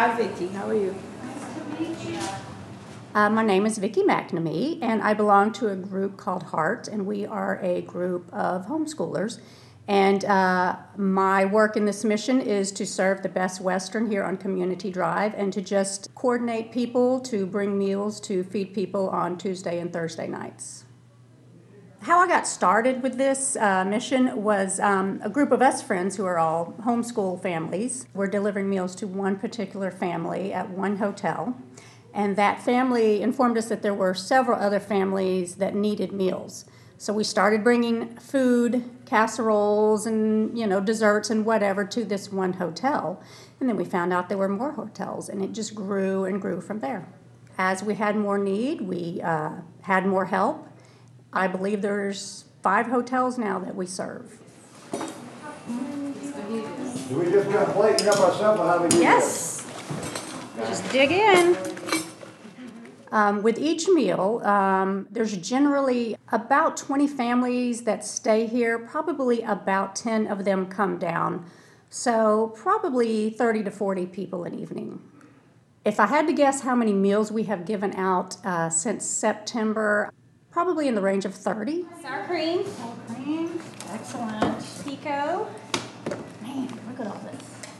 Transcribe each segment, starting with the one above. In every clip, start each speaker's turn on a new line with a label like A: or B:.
A: Hi, Vicki. How are you?
B: My name is Vicki McNamee, and I belong to a group called Heart, and we are a group of homeschoolers. And my work in this mission is to serve the Best Western here on Community Drive and to just coordinate people to bring meals to feed people on Tuesday and Thursday nights. How I got started with this mission was a group of us friends who are all homeschool families. We're delivering meals to one particular family at one hotel. And that family informed us that there were several other families that needed meals. So we started bringing food, casseroles, and desserts and whatever to this one hotel. And then we found out there were more hotels, and it just grew and grew from there. As we had more need, we had more help. I believe there's 5 hotels now that we serve.
C: Do we just kind of plate up ourselves, or how do we do
B: Yes. Just dig in. With each meal, there's generally about 20 families that stay here. Probably about 10 of them come down. So probably 30 to 40 people an evening. If I had to guess how many meals we have given out since September, probably in the range of 30.
D: Sour cream.
B: Sour cream. Excellent.
D: Pico.
B: Man, look at all this.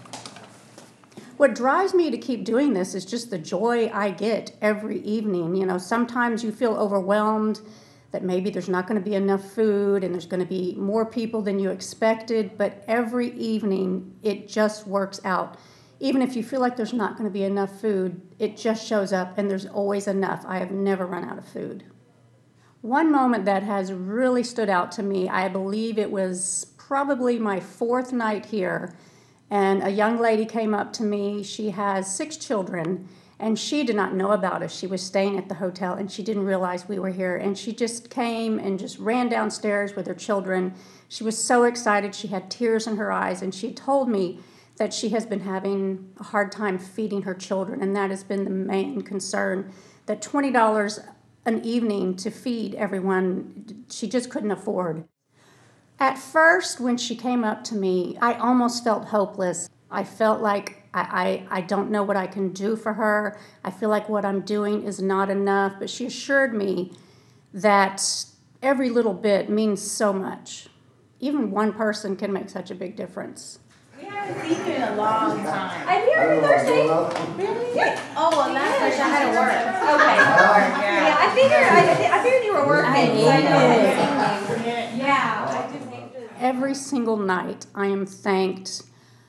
B: What drives me to keep doing this is just the joy I get every evening. Sometimes you feel overwhelmed that maybe there's not going to be enough food and there's going to be more people than you expected, but every evening it just works out. Even if you feel like there's not going to be enough food, it just shows up and there's always enough. I have never run out of food. One moment that has really stood out to me, I believe it was probably my 4th night here, and a young lady came up to me. She has 6 children, and she did not know about us. She was staying at the hotel, and she didn't realize we were here, and she just came and just ran downstairs with her children. She was so excited. She had tears in her eyes, and she told me that she has been having a hard time feeding her children, and that has been the main concern, that $20 an evening to feed everyone, she just couldn't afford. At first, when she came up to me, I almost felt hopeless. I felt like I don't know what I can do for her. I feel like what I'm doing is not enough, but she assured me that every little bit means so much. Even one person can make such a big difference.
D: We haven't seen you in a long time.
A: I'm here every Thursday.
D: Really? Yeah. Oh, well, last Thursday I had to work.
A: Okay.
D: Yeah, I figured you were working.
A: I
D: know. Yeah. I just hate this.
B: Every single night I am thanked,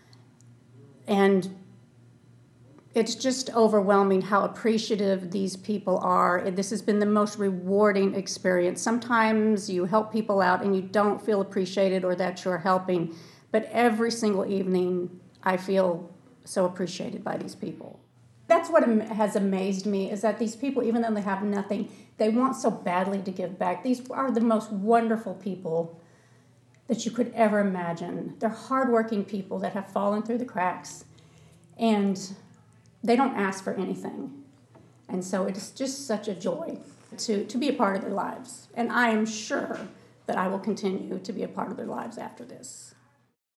B: and it's just overwhelming how appreciative these people are. This has been the most rewarding experience. Sometimes you help people out and you don't feel appreciated or that you're helping, but every single evening I feel so appreciated by these people. That's what has amazed me, is that these people, even though they have nothing, they want so badly to give back. These are the most wonderful people that you could ever imagine. They're hardworking people that have fallen through the cracks, and they don't ask for anything. And so it's just such a joy to be a part of their lives. And I am sure that I will continue to be a part of their lives after this.